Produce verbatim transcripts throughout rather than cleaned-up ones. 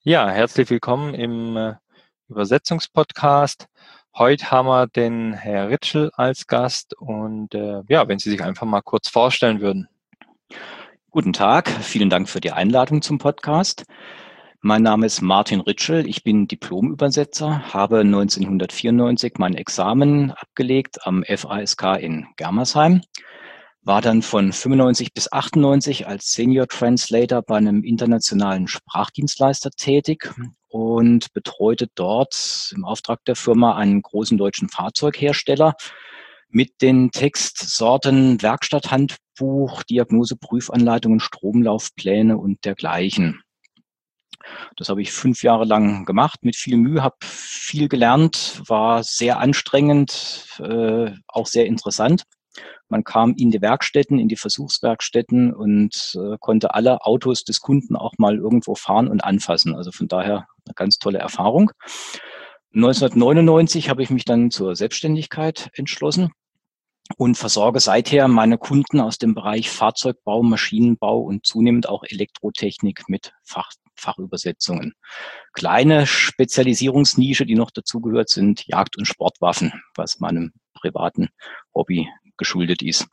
Ja, herzlich willkommen im äh, Übersetzungspodcast. Heute haben wir den Herr Ritschl als Gast und äh, ja, wenn Sie sich einfach mal kurz vorstellen würden. Guten Tag, vielen Dank für die Einladung zum Podcast. Mein Name ist Martin Ritschl, ich bin Diplomübersetzer, habe neunzehnhundertvierundneunzig mein Examen abgelegt am F A S K in Germersheim, war dann von fünfundneunzig bis achtundneunzig als Senior Translator bei einem internationalen Sprachdienstleister tätig und betreute dort im Auftrag der Firma einen großen deutschen Fahrzeughersteller mit den Textsorten Werkstatthandbuch, Diagnoseprüfanleitungen, Stromlaufpläne und dergleichen. Das habe ich fünf Jahre lang gemacht, mit viel Mühe, habe viel gelernt, war sehr anstrengend, äh, auch sehr interessant. Man kam in die Werkstätten, in die Versuchswerkstätten und äh, konnte alle Autos des Kunden auch mal irgendwo fahren und anfassen. Also von daher eine ganz tolle Erfahrung. neunzehnhundertneunundneunzig habe ich mich dann zur Selbstständigkeit entschlossen und versorge seither meine Kunden aus dem Bereich Fahrzeugbau, Maschinenbau und zunehmend auch Elektrotechnik mit Fach, Fachübersetzungen. Kleine Spezialisierungsnische, die noch dazugehört, sind Jagd- und Sportwaffen, was meinem privaten Hobby geschuldet ist.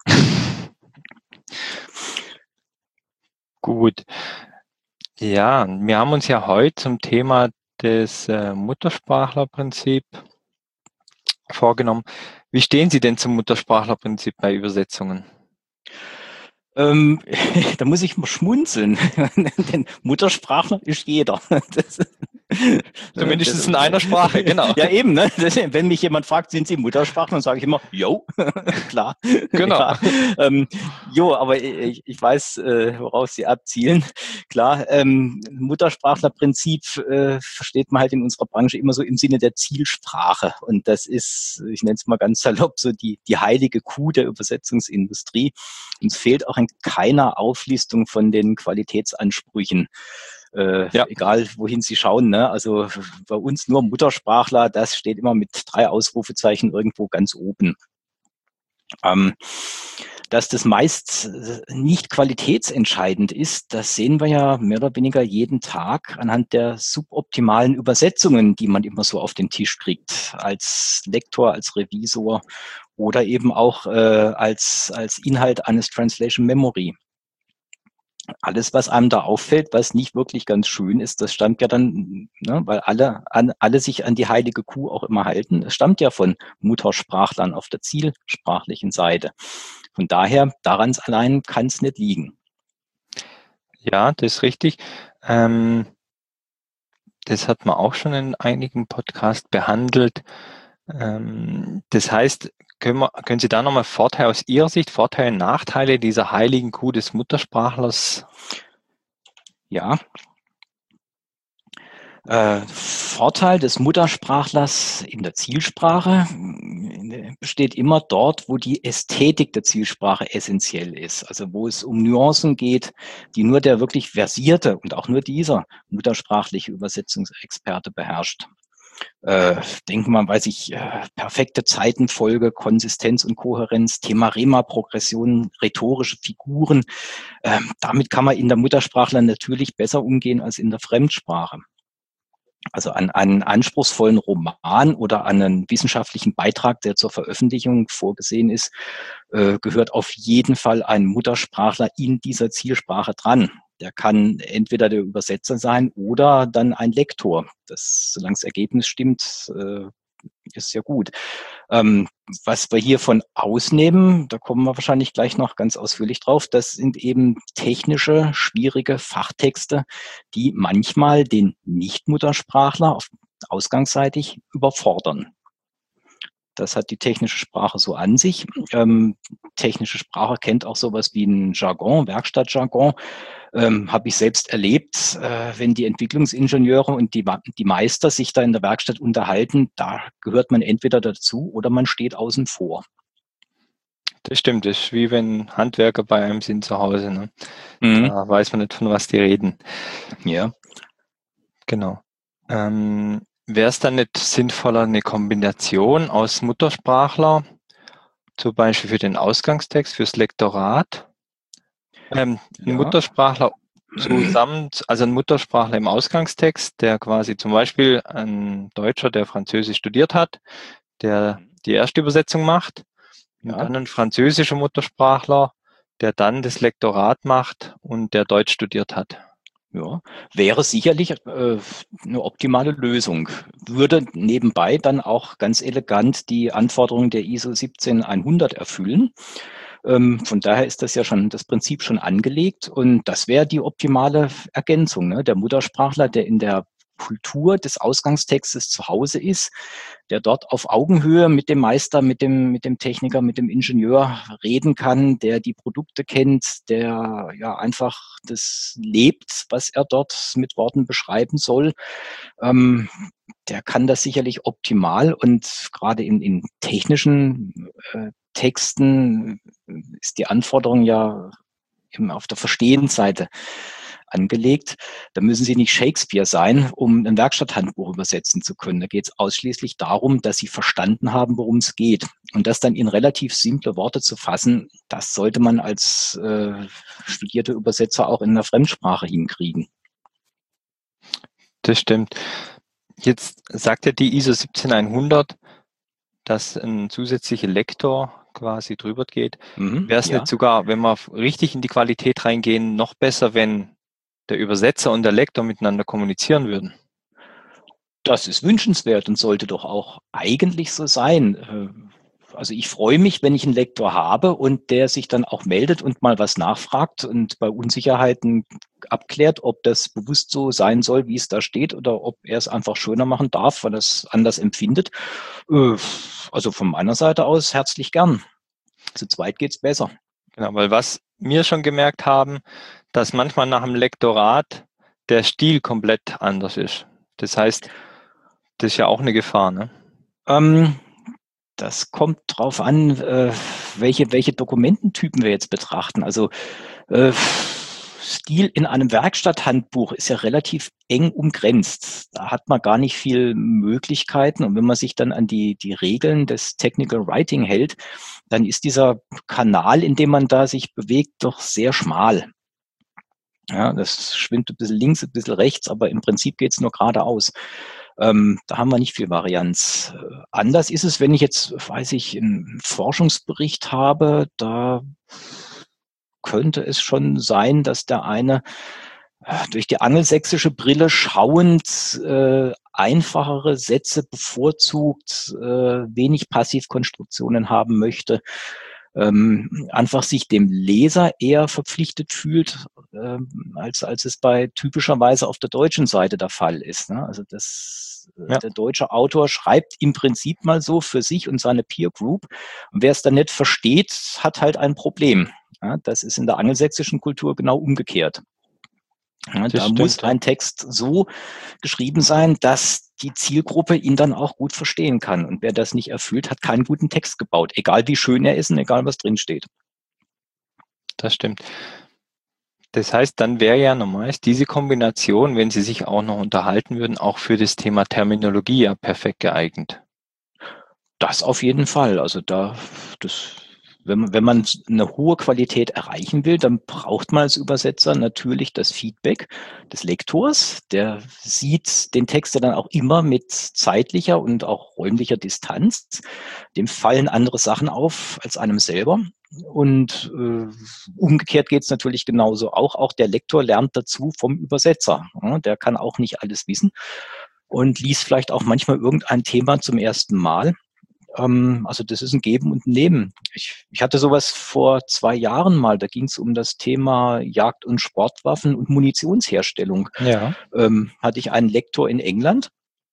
Gut. Ja, wir haben uns ja heute zum Thema des äh, Muttersprachlerprinzip vorgenommen. Wie stehen Sie denn zum Muttersprachlerprinzip bei Übersetzungen? Ähm, da muss ich mal schmunzeln, denn Muttersprachler ist jeder. Das, Zumindest das, in einer Sprache, genau. Ja, eben, ne? Das, wenn mich jemand fragt, sind Sie Muttersprachler, dann sage ich immer, jo, klar. Genau. Ja, ähm, jo, aber ich, ich weiß, äh, worauf Sie abzielen. Klar, ähm, Muttersprachlerprinzip äh, versteht man halt in unserer Branche immer so im Sinne der Zielsprache. Und das ist, ich nenne es mal ganz salopp, so die, die heilige Kuh der Übersetzungsindustrie. Uns fehlt auch in keiner Auflistung von den Qualitätsansprüchen. Äh, Ja. Egal wohin Sie schauen, ne? Also bei uns nur Muttersprachler, das steht immer mit drei Ausrufezeichen irgendwo ganz oben. Ähm, dass das meist nicht qualitätsentscheidend ist, das sehen wir ja mehr oder weniger jeden Tag anhand der suboptimalen Übersetzungen, die man immer so auf den Tisch kriegt, als Lektor, als Revisor oder eben auch äh, als, als Inhalt eines Translation Memory. Alles, was einem da auffällt, was nicht wirklich ganz schön ist, das stammt ja dann, ne, weil alle, an, alle sich an die heilige Kuh auch immer halten, das stammt ja von Muttersprachlern auf der zielsprachlichen Seite. Von daher, daran allein kann es nicht liegen. Ja, das ist richtig. Ähm, das hat man auch schon in einigen Podcasts behandelt. Ähm, das heißt, können, wir, können Sie da nochmal Vorteile aus Ihrer Sicht, Vorteile und Nachteile dieser heiligen Kuh des Muttersprachlers? Ja. Äh, Vorteil des Muttersprachlers in der Zielsprache besteht immer dort, wo die Ästhetik der Zielsprache essentiell ist. Also wo es um Nuancen geht, die nur der wirklich versierte und auch nur dieser muttersprachliche Übersetzungsexperte beherrscht. Äh, denken wir, weiß ich, äh, perfekte Zeitenfolge, Konsistenz und Kohärenz, Thema Rema-Progression, rhetorische Figuren. Äh, damit kann man in der Muttersprachler natürlich besser umgehen als in der Fremdsprache. Also an einen anspruchsvollen Roman oder an einen wissenschaftlichen Beitrag, der zur Veröffentlichung vorgesehen ist, äh, gehört auf jeden Fall ein Muttersprachler in dieser Zielsprache dran. Der kann entweder der Übersetzer sein oder dann ein Lektor. Das, solange das Ergebnis stimmt, äh, ist ja gut. Ähm, was wir hier von ausnehmen, da kommen wir wahrscheinlich gleich noch ganz ausführlich drauf, das sind eben technische, schwierige Fachtexte, die manchmal den Nicht-Muttersprachler auf ausgangsseitig überfordern. Das hat die technische Sprache so an sich. Ähm, technische Sprache kennt auch sowas wie ein Jargon, Werkstattjargon. Ähm, habe ich selbst erlebt, äh, wenn die Entwicklungsingenieure und die, die Meister sich da in der Werkstatt unterhalten, da gehört man entweder dazu oder man steht außen vor. Das stimmt, das ist wie wenn Handwerker bei einem sind zu Hause. Ne? Mhm. Da weiß man nicht, von was die reden. Ja. Genau. Ähm, wäre es dann nicht sinnvoller, eine Kombination aus Muttersprachler, zum Beispiel für den Ausgangstext, fürs Lektorat, ähm, ein Ja. Muttersprachler zusammen, also ein Muttersprachler im Ausgangstext, der quasi zum Beispiel ein Deutscher, der Französisch studiert hat, der die erste Übersetzung macht, und Ja. dann ein französischer Muttersprachler, der dann das Lektorat macht und der Deutsch studiert hat. Ja, wäre sicherlich äh, eine optimale Lösung. Würde nebenbei dann auch ganz elegant die Anforderungen der I S O siebzehn hundert erfüllen. Ähm, von daher ist das ja schon das Prinzip schon angelegt und das wäre die optimale Ergänzung. Ne? Der Muttersprachler, der in der Kultur des Ausgangstextes zu Hause ist, der dort auf Augenhöhe mit dem Meister, mit dem, mit dem Techniker, mit dem Ingenieur reden kann, der die Produkte kennt, der ja einfach das lebt, was er dort mit Worten beschreiben soll. Ähm, der kann das sicherlich optimal und gerade in, in technischen äh, Texten ist die Anforderung ja eben auf der Verstehensseite angelegt. Da müssen Sie nicht Shakespeare sein, um ein Werkstatthandbuch übersetzen zu können. Da geht es ausschließlich darum, dass Sie verstanden haben, worum es geht. Und das dann in relativ simple Worte zu fassen, das sollte man als äh, studierter Übersetzer auch in einer Fremdsprache hinkriegen. Das stimmt. Jetzt sagt ja die I S O siebzehn hundert, dass ein zusätzlicher Lektor quasi drüber geht. Mhm, Wäre es ja. nicht sogar, wenn wir richtig in die Qualität reingehen, noch besser, wenn der Übersetzer und der Lektor miteinander kommunizieren würden? Das ist wünschenswert und sollte doch auch eigentlich so sein. Also ich freue mich, wenn ich einen Lektor habe und der sich dann auch meldet und mal was nachfragt und bei Unsicherheiten abklärt, ob das bewusst so sein soll, wie es da steht, oder ob er es einfach schöner machen darf, weil er es anders empfindet. Also von meiner Seite aus herzlich gern. Zu zweit geht's besser. Genau, weil was wir schon gemerkt haben, dass manchmal nach dem Lektorat der Stil komplett anders ist. Das heißt, das ist ja auch eine Gefahr, ne? Ähm, das kommt drauf an, äh, welche, welche Dokumententypen wir jetzt betrachten. Also äh, Stil in einem Werkstatthandbuch ist ja relativ eng umgrenzt. Da hat man gar nicht viel Möglichkeiten. Und wenn man sich dann an die, die Regeln des Technical Writing hält, dann ist dieser Kanal, in dem man da sich bewegt, doch sehr schmal. Ja, das schwimmt ein bisschen links, ein bisschen rechts, aber im Prinzip geht es nur geradeaus. Ähm, da haben wir nicht viel Varianz. Äh, anders ist es, wenn ich jetzt, weiß ich, einen Forschungsbericht habe, da könnte es schon sein, dass der eine äh, durch die angelsächsische Brille schauend äh, einfachere Sätze bevorzugt, äh, wenig Passivkonstruktionen haben möchte, ähm, einfach sich dem Leser eher verpflichtet fühlt, ähm, als, als es bei typischerweise auf der deutschen Seite der Fall ist. Ne? Also das, äh, Ja. der deutsche Autor schreibt im Prinzip mal so für sich und seine Peer Group. Und wer es dann nicht versteht, hat halt ein Problem. Ja, das ist in der angelsächsischen Kultur genau umgekehrt. Ja, Das da stimmt, muss ja. ein Text so geschrieben sein, dass die Zielgruppe ihn dann auch gut verstehen kann. Und wer das nicht erfüllt, hat keinen guten Text gebaut, egal wie schön er ist und egal was drin steht. Das stimmt. Das heißt, dann wäre ja normal diese Kombination, wenn Sie sich auch noch unterhalten würden, auch für das Thema Terminologie ja perfekt geeignet. Das auf jeden Fall. Also da, das, wenn man, wenn man eine hohe Qualität erreichen will, dann braucht man als Übersetzer natürlich das Feedback des Lektors. Der sieht den Text ja dann auch immer mit zeitlicher und auch räumlicher Distanz. Dem fallen andere Sachen auf als einem selber. Und äh, umgekehrt geht es natürlich genauso auch. Auch der Lektor lernt dazu vom Übersetzer. Ja, der kann auch nicht alles wissen und liest vielleicht auch manchmal irgendein Thema zum ersten Mal. Also das ist ein Geben und ein Nehmen. Ich, ich hatte sowas vor zwei Jahren mal, da ging es um das Thema Jagd- und Sportwaffen und Munitionsherstellung. Ja. Ähm, hatte ich einen Lektor in England,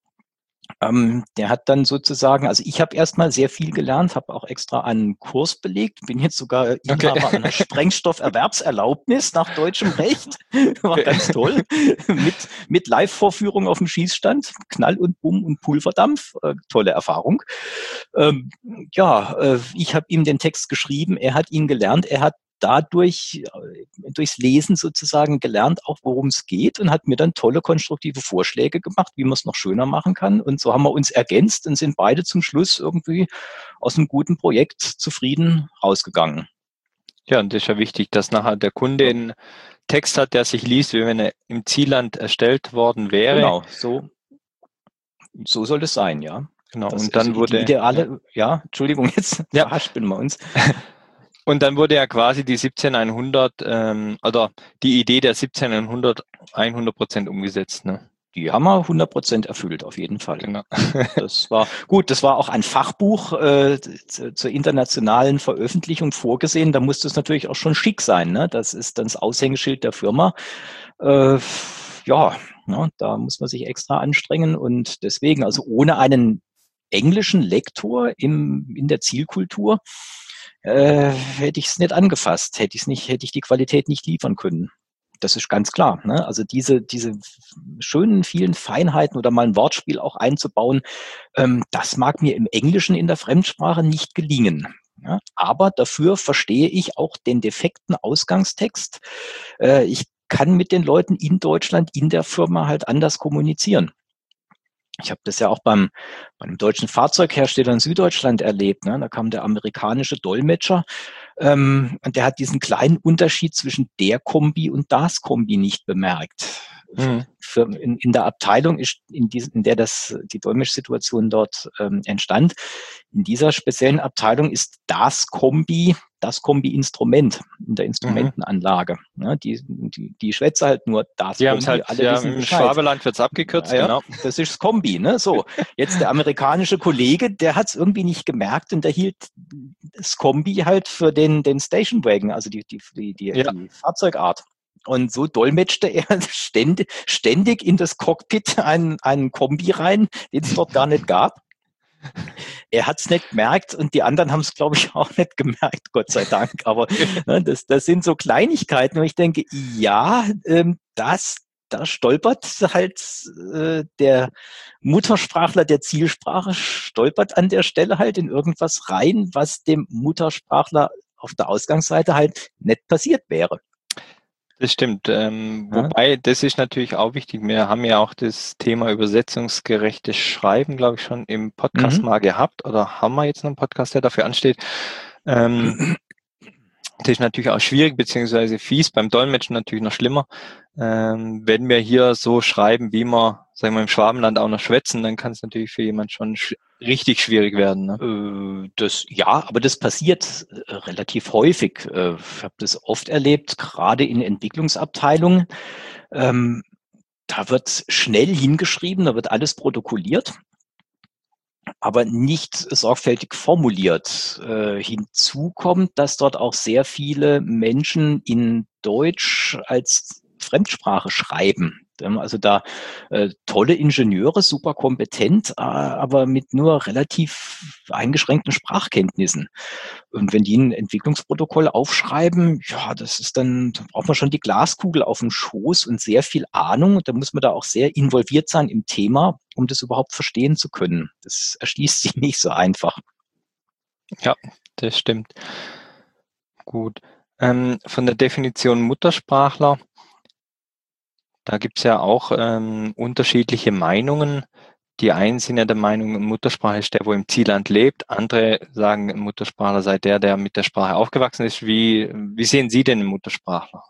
ähm, der hat dann sozusagen, also ich habe erstmal sehr viel gelernt, habe auch extra einen Kurs belegt, bin jetzt sogar Inhaber Okay. einer Sprengstofferwerbserlaubnis nach deutschem Recht. War Okay. ganz toll. mit mit Live-Vorführung auf dem Schießstand, Knall und Bumm und Pulverdampf. Äh, tolle Erfahrung. Ähm, ja, äh, ich habe ihm den Text geschrieben, er hat ihn gelernt, er hat dadurch, äh, durchs Lesen sozusagen gelernt, auch worum es geht und hat mir dann tolle konstruktive Vorschläge gemacht, wie man es noch schöner machen kann. Und so haben wir uns ergänzt und sind beide zum Schluss irgendwie aus einem guten Projekt zufrieden rausgegangen. Ja, und das ist ja wichtig, dass nachher der Kunde Ja. in Text hat, der sich liest, wie wenn er im Zielland erstellt worden wäre. Genau, so, so soll es sein, ja. Genau, das und dann ist wurde... Die ideale, ja, ja Entschuldigung, jetzt ja. verhaspeln wir uns. Und dann wurde ja quasi die siebzehnhundert, ähm, oder die Idee der siebzehnhundert hundert Prozent umgesetzt, ne? Die haben wir hundert Prozent erfüllt, auf jeden Fall. Genau. Das war gut, das war auch ein Fachbuch äh, zu, zur internationalen Veröffentlichung vorgesehen. Da musste es natürlich auch schon schick sein, ne? Das ist dann das Aushängeschild der Firma. Äh, ja, ne? Da muss man sich extra anstrengen und deswegen, also ohne einen englischen Lektor im, in der Zielkultur äh, hätte ich es nicht angefasst, hätte ich es nicht, hätte ich die Qualität nicht liefern können. Das ist ganz klar. Ne? Also diese, diese schönen, vielen Feinheiten oder mal ein Wortspiel auch einzubauen, ähm, das mag mir im Englischen in der Fremdsprache nicht gelingen. Ja? Aber dafür verstehe ich auch den defekten Ausgangstext. Äh, ich kann mit den Leuten in Deutschland, in der Firma halt anders kommunizieren. Ich habe das ja auch beim, beim deutschen Fahrzeughersteller in Süddeutschland erlebt. Ne? Da kam der amerikanische Dolmetscher ähm, und der hat diesen kleinen Unterschied zwischen der Kombi und das Kombi nicht bemerkt. Mhm. Für, in, in der Abteilung, ist, in, dies, in der das, die Dolmetschsituation dort ähm, entstand, in dieser speziellen Abteilung ist das Kombi das Kombi-Instrument in der Instrumentenanlage. Ja, die, die, die schwätze halt nur das Die Kombi, halt, alle ja, wissen im Bescheid. Schwabeland wird es abgekürzt, ja, genau. Das ist das Kombi, ne? So, jetzt der amerikanische Kollege, der hat es irgendwie nicht gemerkt und der hielt das Kombi halt für den, den Station Wagon, also die, die, die, die, Ja. die Fahrzeugart. Und so dolmetschte er ständig, ständig in das Cockpit einen, einen Kombi rein, den es dort gar nicht gab. Er hat es nicht gemerkt und die anderen haben es, glaube ich, auch nicht gemerkt, Gott sei Dank. Aber ne, das, das sind so Kleinigkeiten, wo ich denke, ja, ähm, das, da stolpert halt äh, der Muttersprachler der Zielsprache, stolpert an der Stelle halt in irgendwas rein, was dem Muttersprachler auf der Ausgangsseite halt nicht passiert wäre. Das stimmt. Ähm, Ja. wobei, das ist natürlich auch wichtig. Wir haben ja auch das Thema übersetzungsgerechtes Schreiben, glaube ich, schon im Podcast Mhm. mal gehabt. Oder haben wir jetzt noch einen Podcast, der dafür ansteht? Ähm, das ist natürlich auch schwierig, beziehungsweise fies, beim Dolmetschen natürlich noch schlimmer. Ähm, wenn wir hier so schreiben, wie wir, sagen wir, im Schwabenland auch noch schwätzen, dann kann es natürlich für jemand schon sch richtig schwierig werden. Ne? Das, ja, aber das passiert äh, relativ häufig. Äh, ich habe das oft erlebt, gerade in Entwicklungsabteilungen. Ähm, da wird schnell hingeschrieben, da wird alles protokolliert, aber nicht sorgfältig formuliert. Äh, hinzu kommt, dass dort auch sehr viele Menschen in Deutsch als Fremdsprache schreiben. Also da äh, tolle Ingenieure, super kompetent, äh, aber mit nur relativ eingeschränkten Sprachkenntnissen. Und wenn die ein Entwicklungsprotokoll aufschreiben, ja, das ist dann, da braucht man schon die Glaskugel auf dem Schoß und sehr viel Ahnung. Und da muss man da auch sehr involviert sein im Thema, um das überhaupt verstehen zu können. Das erschließt sich nicht so einfach. Ja, das stimmt. Gut. Ähm, von der Definition Muttersprachler, da gibt es ja auch ähm, unterschiedliche Meinungen. Die einen sind ja der Meinung, Muttersprache ist der, wo im Zielland lebt. Andere sagen, Muttersprachler sei der, der mit der Sprache aufgewachsen ist. Wie, wie sehen Sie denn den Muttersprachler?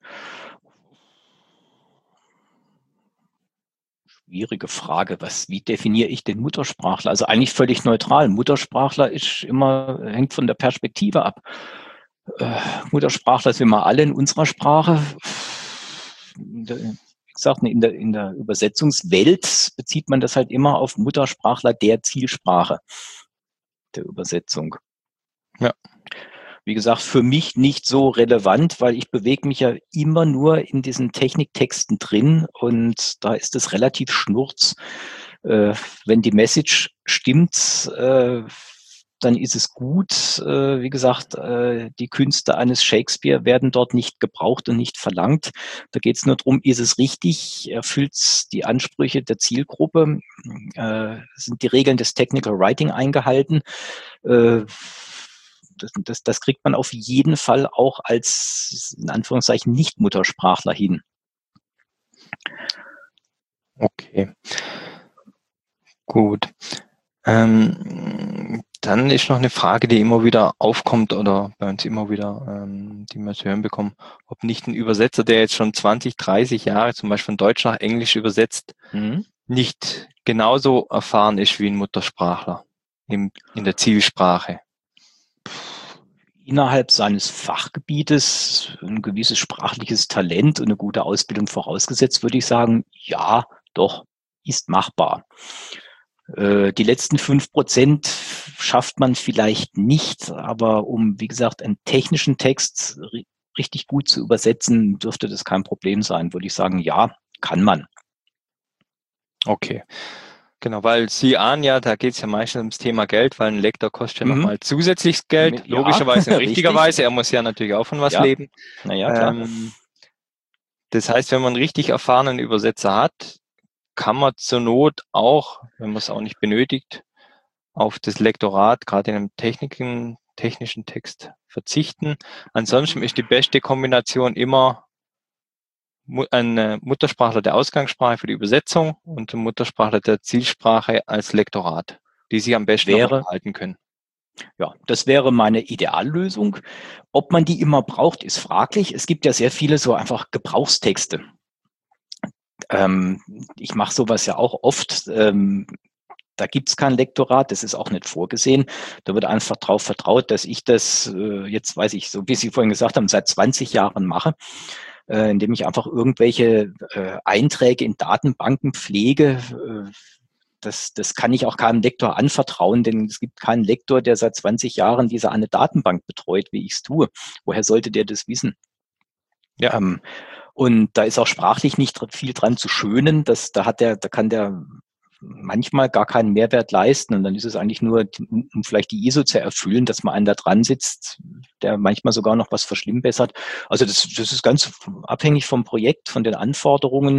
Schwierige Frage. Was, wie definiere ich den Muttersprachler? Also eigentlich völlig neutral. Muttersprachler ist immer, hängt von der Perspektive ab. Äh, Muttersprachler sind wir alle in unserer Sprache. Wie gesagt, in der, in der Übersetzungswelt bezieht man das halt immer auf Muttersprachler der Zielsprache der Übersetzung. Ja. Wie gesagt, für mich nicht so relevant, weil ich bewege mich ja immer nur in diesen Techniktexten drin und da ist es relativ schnurz. Äh, wenn die Message stimmt, äh, dann ist es gut. Äh, wie gesagt, äh, die Künste eines Shakespeare werden dort nicht gebraucht und nicht verlangt. Da geht es nur darum, ist es richtig, erfüllt es die Ansprüche der Zielgruppe, äh, sind die Regeln des Technical Writing eingehalten. Äh, das, das, das kriegt man auf jeden Fall auch als, in Anführungszeichen, Nicht-Muttersprachler hin. Okay. Gut. Ähm, dann ist noch eine Frage, die immer wieder aufkommt oder bei uns immer wieder ähm, ähm, die wir zu hören bekommen, ob nicht ein Übersetzer, der jetzt schon zwanzig, dreißig Jahre zum Beispiel von Deutsch nach Englisch übersetzt, Mhm. nicht genauso erfahren ist wie ein Muttersprachler im, in der Zielsprache. Innerhalb seines Fachgebietes ein gewisses sprachliches Talent und eine gute Ausbildung vorausgesetzt, würde ich sagen, ja, doch, ist machbar. Äh, die letzten fünf Prozent schafft man vielleicht nicht, aber um, wie gesagt, einen technischen Text ri- richtig gut zu übersetzen, dürfte das kein Problem sein, würde ich sagen, ja, kann man. Okay. Genau, weil Sie ahnen ja, da geht es ja meistens ums Thema Geld, weil ein Lektor kostet ja Mhm. nochmal zusätzliches Geld, Ja, logischerweise und richtig. richtigerweise. Er muss ja natürlich auch von was Ja, leben. naja, klar. Ähm, das heißt, wenn man einen richtig erfahrenen Übersetzer hat, kann man zur Not auch, wenn man es auch nicht benötigt, auf das Lektorat, gerade in einem Techniken, technischen Text verzichten. Ansonsten ist die beste Kombination immer ein Muttersprachler der Ausgangssprache für die Übersetzung und ein Muttersprachler der Zielsprache als Lektorat, die sich am besten noch Wäre, unterhalten können. ja, das wäre meine Ideallösung. Ob man die immer braucht, ist fraglich. Es gibt ja sehr viele so einfach Gebrauchstexte. Ähm, ich mache sowas ja auch oft. Ähm, da gibt es kein Lektorat, das ist auch nicht vorgesehen. Da wird einfach darauf vertraut, dass ich das äh, jetzt, weiß ich, so wie Sie vorhin gesagt haben, seit zwanzig Jahren mache, äh, indem ich einfach irgendwelche äh, Einträge in Datenbanken pflege. Äh, das, das kann ich auch keinem Lektor anvertrauen, denn es gibt keinen Lektor, der seit zwanzig Jahren diese eine Datenbank betreut, wie ich es tue. Woher sollte der das wissen? Ja, Ähm, und da ist auch sprachlich nicht viel dran zu schönen. Das, da hat der, da kann der manchmal gar keinen Mehrwert leisten. Und dann ist es eigentlich nur, um vielleicht die I S O zu erfüllen, dass man einen da dran sitzt, der manchmal sogar noch was verschlimmbessert. Also das, das ist ganz abhängig vom Projekt, von den Anforderungen.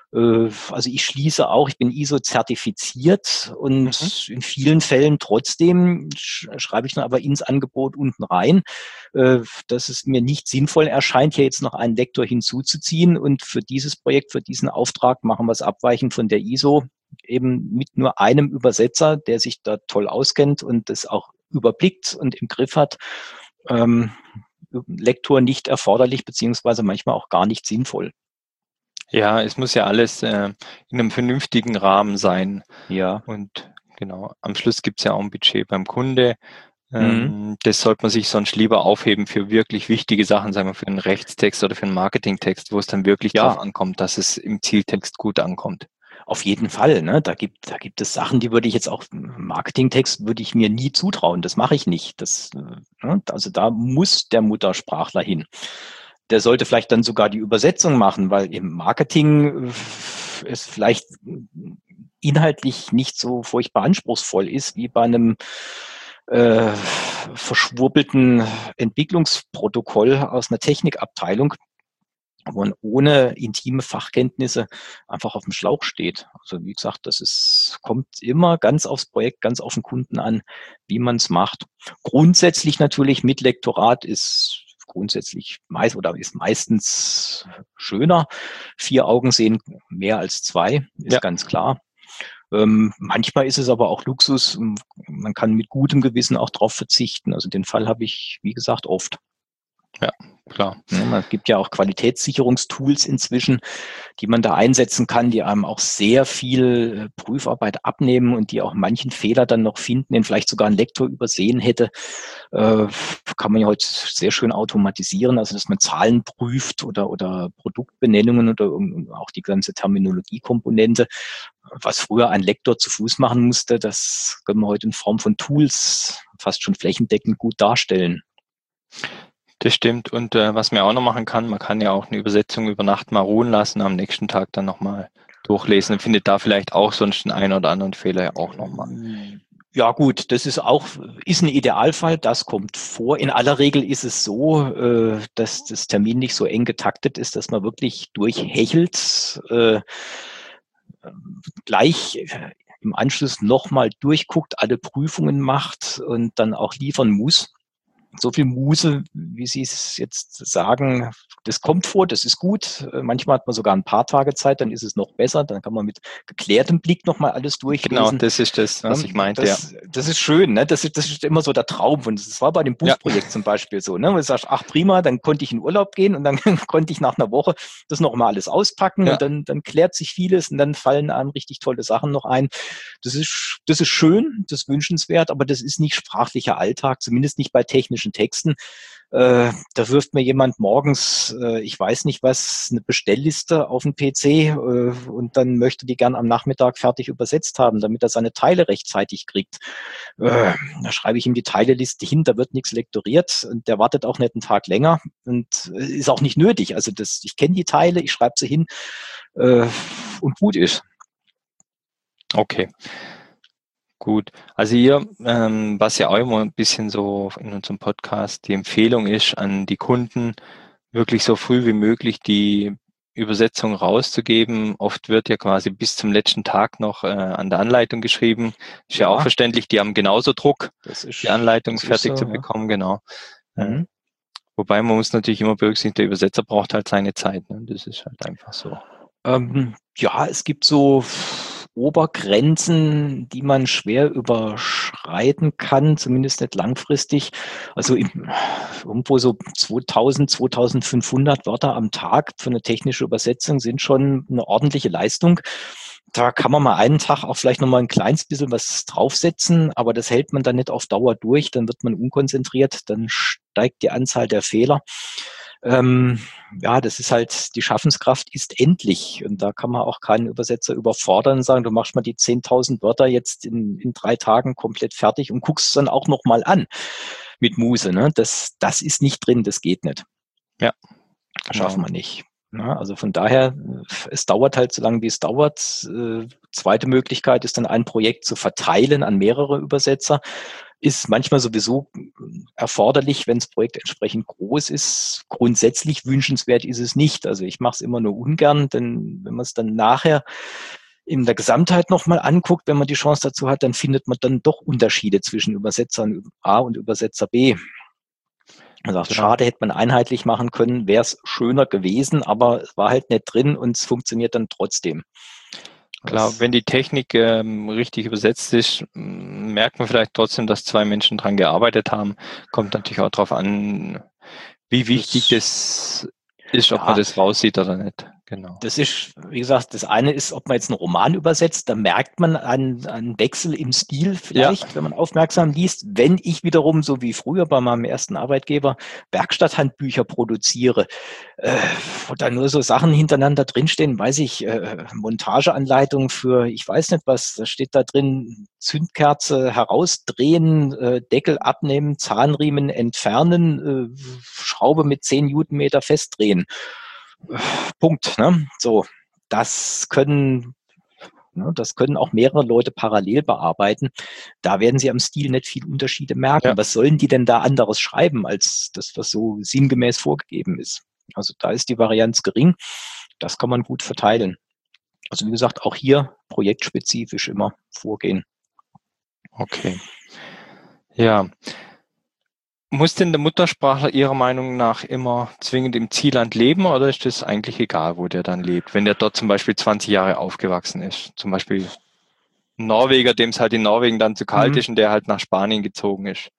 Also ich schließe auch, ich bin I S O-zertifiziert mhm. und in vielen Fällen trotzdem schreibe ich dann aber ins Angebot unten rein, dass es mir nicht sinnvoll erscheint, hier jetzt noch einen Lektor hinzuzuziehen. Und für dieses Projekt, für diesen Auftrag machen wir es abweichend von der I S O, eben mit nur einem Übersetzer, der sich da toll auskennt und das auch überblickt und im Griff hat. Ähm, Lektor nicht erforderlich, beziehungsweise manchmal auch gar nicht sinnvoll. Ja, es muss ja alles äh, in einem vernünftigen Rahmen sein. Ja. Und genau, am Schluss gibt es ja auch ein Budget beim Kunde. Mhm. Ähm, das sollte man sich sonst lieber aufheben für wirklich wichtige Sachen, sagen wir für einen Rechtstext oder für einen Marketingtext, wo es dann wirklich drauf Ja, ankommt, dass es im Zieltext gut ankommt. auf jeden Fall. Ne? Da gibt, da gibt es Sachen, die würde ich jetzt auch, Marketingtext würde ich mir nie zutrauen. Das mache ich nicht. Das, äh, ne? Also da muss der Muttersprachler hin. Der sollte vielleicht dann sogar die Übersetzung machen, weil im Marketing äh, es vielleicht inhaltlich nicht so furchtbar anspruchsvoll ist wie bei einem äh, verschwurbelten Entwicklungsprotokoll aus einer Technikabteilung, wo man ohne intime Fachkenntnisse einfach auf dem Schlauch steht. Also wie gesagt, das ist, kommt immer ganz aufs Projekt, ganz auf den Kunden an, wie man es macht. Grundsätzlich natürlich mit Lektorat ist grundsätzlich meist oder ist meistens schöner. Vier Augen sehen mehr als zwei, Ja, ist ganz klar. Ähm, manchmal ist es aber auch Luxus. Man kann mit gutem Gewissen auch darauf verzichten. Also den Fall habe ich, wie gesagt, oft. ja, klar. Ja, es gibt ja auch Qualitätssicherungstools inzwischen, die man da einsetzen kann, die einem auch sehr viel äh, Prüfarbeit abnehmen und die auch manchen Fehler dann noch finden, den vielleicht sogar ein Lektor übersehen hätte. Äh, kann man ja heute sehr schön automatisieren, also dass man Zahlen prüft oder, oder Produktbenennungen oder auch die ganze Terminologiekomponente. Was früher ein Lektor zu Fuß machen musste, das können wir heute in Form von Tools fast schon flächendeckend gut darstellen. Das stimmt. Und äh, was man auch noch machen kann, man kann ja auch eine Übersetzung über Nacht mal ruhen lassen, am nächsten Tag dann nochmal durchlesen und findet da vielleicht auch sonst den einen oder anderen Fehler ja auch nochmal. Ja gut, das ist auch, ist ein Idealfall, das kommt vor. In aller Regel ist es so, äh, dass das Termin nicht so eng getaktet ist, dass man wirklich durchhechelt, äh, gleich äh, im Anschluss nochmal durchguckt, alle Prüfungen macht und dann auch liefern muss. so viel Muße, wie Sie es jetzt sagen, das kommt vor, das ist gut. Manchmal hat man sogar ein paar Tage Zeit, dann ist es noch besser. Dann kann man mit geklärtem Blick nochmal alles Genau, durchlesen. das ist das, was ich meinte, ja. Das, das ist schön, ne? Das ist, das ist immer so der Traum. Und das war bei dem Ja, Buchprojekt zum Beispiel so, ne? Wo du sagst, ach prima, dann konnte ich in Urlaub gehen und dann konnte ich nach einer Woche das nochmal alles auspacken ja, und dann, dann klärt sich vieles und dann fallen einem richtig tolle Sachen noch ein. Das ist, das ist schön, das ist wünschenswert, aber das ist nicht sprachlicher Alltag, zumindest nicht bei technischen Texten. Äh, da wirft mir jemand morgens, äh, ich weiß nicht was, eine Bestellliste auf den P C äh, und dann möchte die gern am Nachmittag fertig übersetzt haben, damit er seine Teile rechtzeitig kriegt. Äh, da schreibe ich ihm die Teileliste hin, da wird nichts lektoriert und der wartet auch nicht einen Tag länger und äh, ist auch nicht nötig. Also das, ich kenne die Teile, ich schreibe sie hin äh, und gut ist. okay. Gut, also hier, ähm, was ja auch immer ein bisschen so in unserem Podcast die Empfehlung ist an die Kunden, wirklich so früh wie möglich die Übersetzung rauszugeben. Oft wird ja quasi bis zum letzten Tag noch äh, an der Anleitung geschrieben. Ist ja, ja auch verständlich, die haben genauso Druck, das ist, die Anleitung fertig so, zu bekommen, ja. Genau. Mhm. Äh, wobei man muss natürlich immer berücksichtigen, der Übersetzer braucht halt seine Zeit. Ne? Das ist halt einfach so. Ähm, ja, es gibt so Obergrenzen, die man schwer überschreiten kann, zumindest nicht langfristig. Also im, irgendwo so zweitausend, zweitausendfünfhundert Wörter am Tag für eine technische Übersetzung sind schon eine ordentliche Leistung. Da kann man mal einen Tag auch vielleicht noch mal ein kleines bisschen was draufsetzen, aber das hält man dann nicht auf Dauer durch, dann wird man unkonzentriert, dann steigt die Anzahl der Fehler. Ähm, ja, das ist halt, die Schaffenskraft ist endlich und da kann man auch keinen Übersetzer überfordern und sagen, du machst mal die zehntausend Wörter jetzt in, in drei Tagen komplett fertig und guckst es dann auch noch mal an mit Muse. Ne? Das, das ist nicht drin, das geht nicht. Ja, genau. Schaffen wir nicht. Ja, also von daher, es dauert halt so lange, wie es dauert. Äh, zweite Möglichkeit ist dann, ein Projekt zu verteilen an mehrere Übersetzer. Ist manchmal sowieso erforderlich, wenn das Projekt entsprechend groß ist. Grundsätzlich wünschenswert ist es nicht. Also ich mache es immer nur ungern, denn wenn man es dann nachher in der Gesamtheit nochmal anguckt, wenn man die Chance dazu hat, dann findet man dann doch Unterschiede zwischen Übersetzern A und Übersetzer B. Also schade, hätte man einheitlich machen können, wäre es schöner gewesen, aber es war halt nicht drin und es funktioniert dann trotzdem. Klar, wenn die Technik ähm, richtig übersetzt ist, merkt man vielleicht trotzdem, dass zwei Menschen dran gearbeitet haben. Kommt natürlich auch darauf an, wie wichtig das, das ist, ob ja. man das raussieht oder nicht. Genau. Das ist, wie gesagt, das eine ist, ob man jetzt einen Roman übersetzt, da merkt man einen, einen Wechsel im Stil vielleicht, ja. wenn man aufmerksam liest. Wenn ich wiederum, so wie früher bei meinem ersten Arbeitgeber, Werkstatthandbücher produziere, äh, wo da nur so Sachen hintereinander drinstehen, weiß ich, äh, Montageanleitung für, ich weiß nicht was, da steht da drin, Zündkerze herausdrehen, äh, Deckel abnehmen, Zahnriemen entfernen, äh, Schraube mit zehn Newtonmeter festdrehen. Punkt. Ne? So, das können, ne, das können auch mehrere Leute parallel bearbeiten. Da werden Sie am Stil nicht viel Unterschiede merken. Ja. Was sollen die denn da anderes schreiben, als das, was so sinngemäß vorgegeben ist? Also da ist die Varianz gering. Das kann man gut verteilen. Also wie gesagt, auch hier projektspezifisch immer vorgehen. Okay. Ja. Muss denn der Muttersprachler Ihrer Meinung nach immer zwingend im Zielland leben oder ist das eigentlich egal, wo der dann lebt? Wenn der dort zum Beispiel zwanzig Jahre aufgewachsen ist, zum Beispiel ein Norweger, dem es halt in Norwegen dann zu kalt mhm. ist und der halt nach Spanien gezogen ist.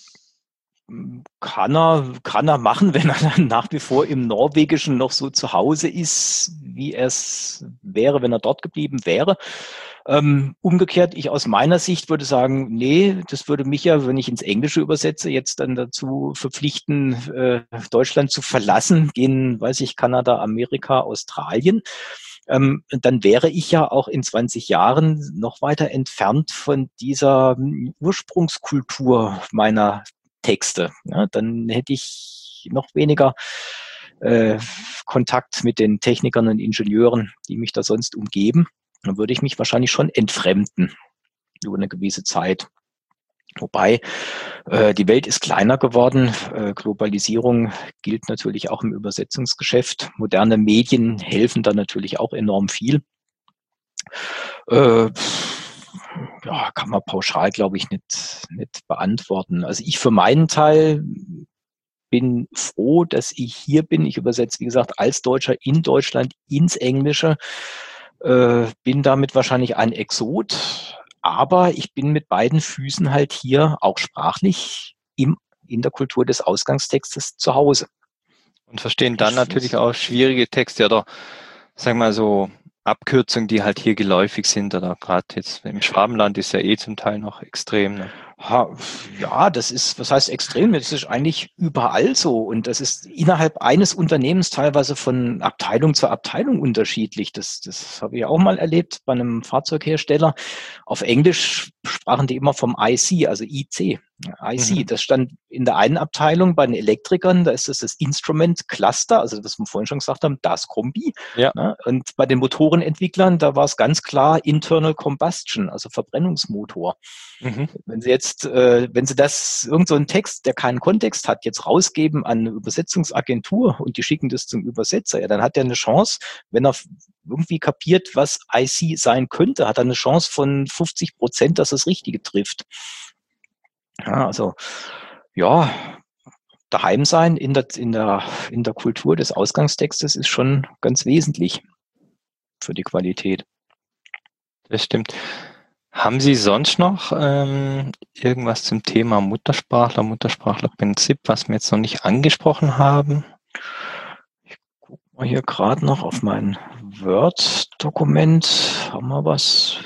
Kann er, kann er machen, wenn er dann nach wie vor im Norwegischen noch so zu Hause ist, wie es wäre, wenn er dort geblieben wäre. Ähm, umgekehrt, ich aus meiner Sicht würde sagen, nee, das würde mich ja, wenn ich ins Englische übersetze, jetzt dann dazu verpflichten, äh, Deutschland zu verlassen, gehen, weiß ich, Kanada, Amerika, Australien. Ähm, dann wäre ich ja auch in zwanzig Jahren noch weiter entfernt von dieser Ursprungskultur meiner Texte. Ja, dann hätte ich noch weniger äh, Kontakt mit den Technikern und Ingenieuren, die mich da sonst umgeben. Dann würde ich mich wahrscheinlich schon entfremden über eine gewisse Zeit. Wobei äh, die Welt ist kleiner geworden. Äh, Globalisierung gilt natürlich auch im Übersetzungsgeschäft. Moderne Medien helfen da natürlich auch enorm viel. Äh, ja, kann man pauschal, glaube ich, nicht, nicht beantworten. Also ich für meinen Teil bin froh, dass ich hier bin. Ich übersetze, wie gesagt, als Deutscher in Deutschland ins Englische. Äh, bin damit wahrscheinlich ein Exot, aber ich bin mit beiden Füßen halt hier auch sprachlich im, in der Kultur des Ausgangstextes zu Hause. Und verstehen dann natürlich auch schwierige Texte oder, sagen wir mal so, Abkürzungen, die halt hier geläufig sind oder gerade jetzt im Schwabenland ist ja eh zum Teil noch extrem. Ne? Ja, das ist, was heißt extrem? Das ist eigentlich überall so. Und das ist innerhalb eines Unternehmens teilweise von Abteilung zu Abteilung unterschiedlich. Das, das habe ich auch mal erlebt bei einem Fahrzeughersteller. Auf Englisch sprachen die immer vom I C, also I C. I C, mhm. Das stand in der einen Abteilung bei den Elektrikern, da ist das das Instrument Cluster, also was wir vorhin schon gesagt haben, das Kombi. Ja. Und bei den Motorenentwicklern, da war es ganz klar Internal Combustion, also Verbrennungsmotor. Mhm. Wenn Sie jetzt, äh, wenn Sie das, irgend so einen Text, der keinen Kontext hat, jetzt rausgeben an eine Übersetzungsagentur und die schicken das zum Übersetzer, ja, dann hat er eine Chance, wenn er irgendwie kapiert, was I C sein könnte, hat er eine Chance von fünfzig Prozent, dass er das Richtige trifft. Ja, also, ja, daheim sein in der, in der, in der Kultur des Ausgangstextes ist schon ganz wesentlich für die Qualität. Das stimmt. Haben Sie sonst noch ähm, irgendwas zum Thema Muttersprachler, Muttersprachlerprinzip, was wir jetzt noch nicht angesprochen haben? Ich gucke mal hier gerade noch auf mein Word-Dokument. Haben wir was?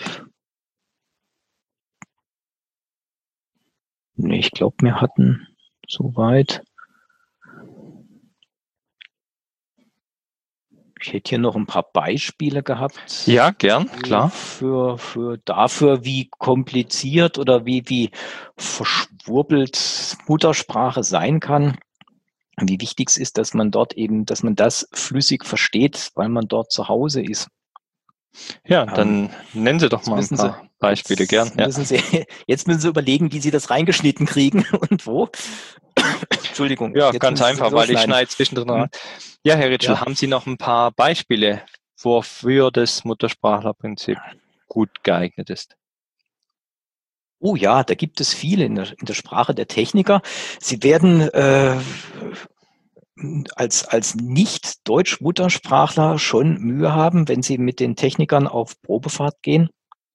Nee, ich glaube, wir hatten soweit. Ich hätte hier noch ein paar Beispiele gehabt. Ja, gern, klar. Für, für dafür, wie kompliziert oder wie, wie verschwurbelt Muttersprache sein kann. Wie wichtig es ist, dass man dort eben, dass man das flüssig versteht, weil man dort zu Hause ist. Ja, dann ähm, nennen Sie doch mal ein paar Sie, Beispiele, gern. Ja. Müssen Sie, jetzt müssen Sie überlegen, wie Sie das reingeschnitten kriegen und wo. Entschuldigung. Ja, ganz einfach, so weil schneiden. Ich schneide zwischendrin rein. Ja, Herr Ritschl, ja. Haben Sie noch ein paar Beispiele, wofür das Muttersprachlerprinzip gut geeignet ist? Oh ja, da gibt es viele in der, in der Sprache der Techniker. Sie werden äh, als, als Nicht-Deutsch-Muttersprachler schon Mühe haben, wenn Sie mit den Technikern auf Probefahrt gehen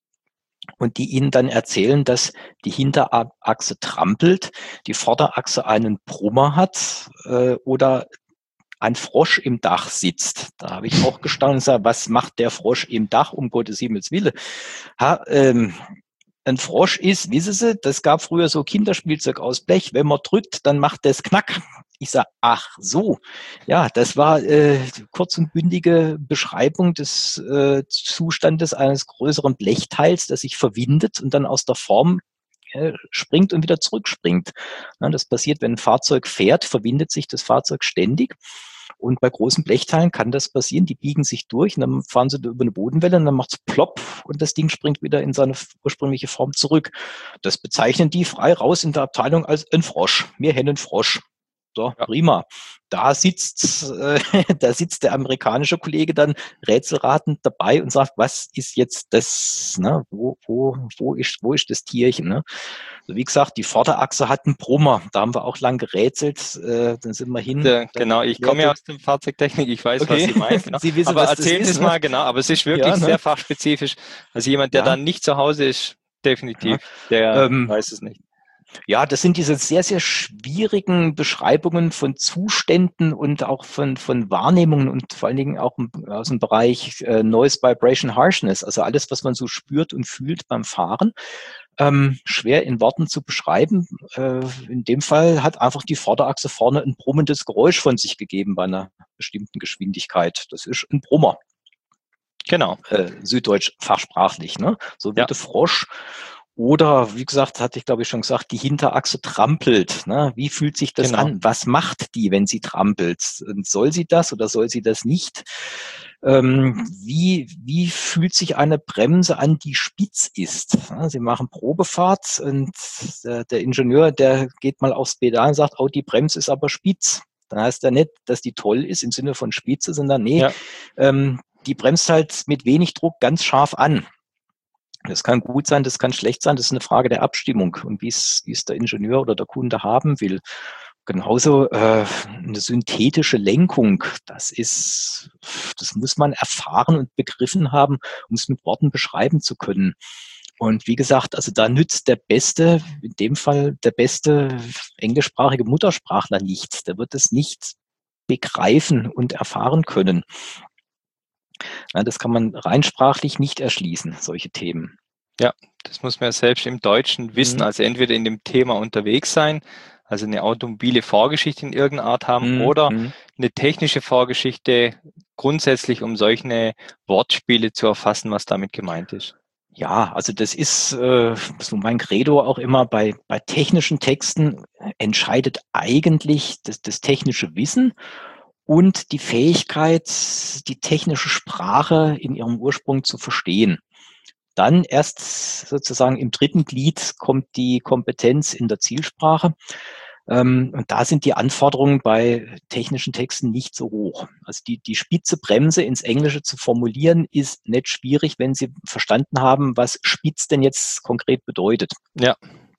und die Ihnen dann erzählen, dass die Hinterachse trampelt, die Vorderachse einen Brummer hat äh, oder ein Frosch im Dach sitzt. Da habe ich auch gestaunt und gesagt, was macht der Frosch im Dach, um Gottes Himmels Willen? Ha, ähm, ein Frosch ist, wissen Sie, das gab früher so Kinderspielzeug aus Blech. Wenn man drückt, dann macht das Knack. Ich sage, ach so. Ja, das war äh, kurz und bündige Beschreibung des äh, Zustandes eines größeren Blechteils, das sich verwindet und dann aus der Form äh, springt und wieder zurückspringt. Ja, das passiert, wenn ein Fahrzeug fährt, verwindet sich das Fahrzeug ständig. Und bei großen Blechteilen kann das passieren, die biegen sich durch und dann fahren sie über eine Bodenwelle und dann macht es plopp und das Ding springt wieder in seine ursprüngliche Form zurück. Das bezeichnen die frei raus in der Abteilung als ein Frosch. Wir haben einen Frosch. So, ja. Prima. Da sitzt, äh, da sitzt der amerikanische Kollege dann rätselratend dabei und sagt, was ist jetzt das, ne? wo, wo, wo, ist, wo ist das Tierchen? Ne? Also wie gesagt, die Vorderachse hat einen Brummer. Da haben wir auch lang gerätselt. Äh, dann sind wir hin. Ja, genau, ich komme ja aus dem Fahrzeugtechnik, ich weiß, okay. Was Sie meinen. Genau. Sie wissen, aber was erzählen Sie es mal genau, aber es ist wirklich ja, ne? sehr fachspezifisch. Also jemand, der ja. dann nicht zu Hause ist, definitiv, der ähm, weiß es nicht. Ja, das sind diese sehr, sehr schwierigen Beschreibungen von Zuständen und auch von, von Wahrnehmungen und vor allen Dingen auch aus dem Bereich äh, Noise, Vibration, Harshness, also alles, was man so spürt und fühlt beim Fahren, ähm, schwer in Worten zu beschreiben. Äh, in dem Fall hat einfach die Vorderachse vorne ein brummendes Geräusch von sich gegeben bei einer bestimmten Geschwindigkeit. Das ist ein Brummer. Genau. Äh, Süddeutsch fachsprachlich, ne? So wie ja. der Frosch. Oder, wie gesagt, hatte ich glaube ich schon gesagt, die Hinterachse trampelt. Ne? Wie fühlt sich das genau. an? Was macht die, wenn sie trampelt? Soll sie das oder soll sie das nicht? Ähm, wie, wie fühlt sich eine Bremse an, die spitz ist? Ja, Sie machen Probefahrt und der, der Ingenieur, der geht mal aufs Pedal und sagt, oh, die Bremse ist aber spitz. Dann heißt ja nicht, dass die toll ist im Sinne von Spitze, sondern nee, ja. ähm, die bremst halt mit wenig Druck ganz scharf an. Das kann gut sein, das kann schlecht sein. Das ist eine Frage der Abstimmung und wie es, wie es der Ingenieur oder der Kunde haben will. Genauso äh, eine synthetische Lenkung, das ist, das muss man erfahren und begriffen haben, um es mit Worten beschreiben zu können. Und wie gesagt, also da nützt der beste, in dem Fall der beste englischsprachige Muttersprachler nichts. Der wird es nicht begreifen und erfahren können. Ja, das kann man rein sprachlich nicht erschließen, solche Themen. Ja, das muss man ja selbst im Deutschen wissen, Mhm. also entweder in dem Thema unterwegs sein, also eine automobile Vorgeschichte in irgendeiner Art haben Mhm. oder Mhm. eine technische Vorgeschichte grundsätzlich, um solche Wortspiele zu erfassen, was damit gemeint ist. Ja, also das ist äh, so mein Credo auch immer bei, bei technischen Texten entscheidet eigentlich das, das technische Wissen und die Fähigkeit, die technische Sprache in ihrem Ursprung zu verstehen. Dann erst sozusagen im dritten Glied kommt die Kompetenz in der Zielsprache. Ähm, und da sind die Anforderungen bei technischen Texten nicht so hoch. Also die, die spitze Bremse ins Englische zu formulieren, ist nicht schwierig, wenn Sie verstanden haben, was spitz denn jetzt konkret bedeutet. Ja,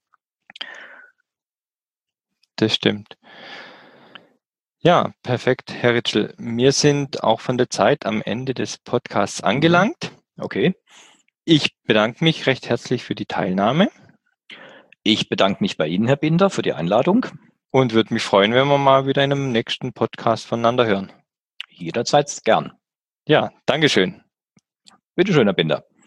das stimmt. Ja, perfekt, Herr Ritschl. Wir sind auch von der Zeit am Ende des Podcasts angelangt. Okay. Ich bedanke mich recht herzlich für die Teilnahme. Ich bedanke mich bei Ihnen, Herr Binder, für die Einladung. Und würde mich freuen, wenn wir mal wieder in einem nächsten Podcast voneinander hören. Jederzeit gern. Ja, Dankeschön. Bitte schön, Herr Binder.